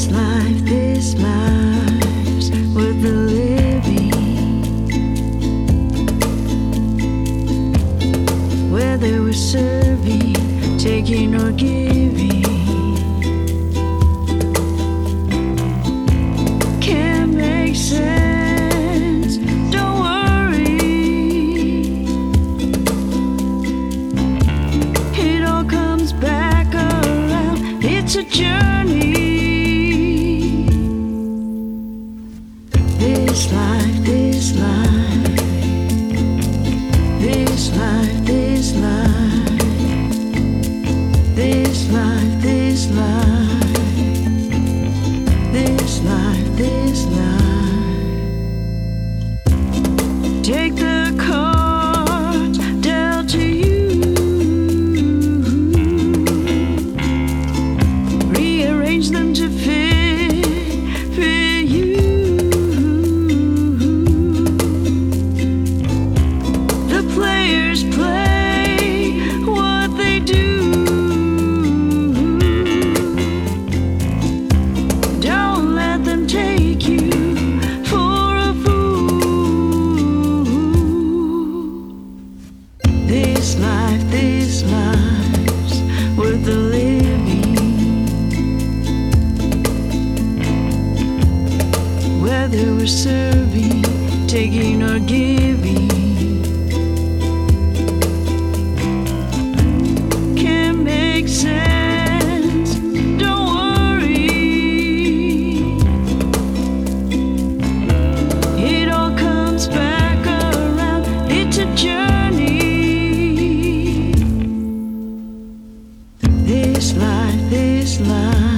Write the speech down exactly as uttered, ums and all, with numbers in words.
This life, this life's worth the living. Whether we're serving, taking or giving, can't make sense. Don't worry, it all comes back around. It's a journey. This life, this life, this life, this life, this life, this life, this life, this life. Take the cards dealt to you, rearrange them to fit, fit you. The players play what they do. Don't let them take you for a fool. This life, this life's worth the living. Whether we're serving, taking or giving, can't make sense. Don't worry, it all comes back around. It's a journey. This life, this life.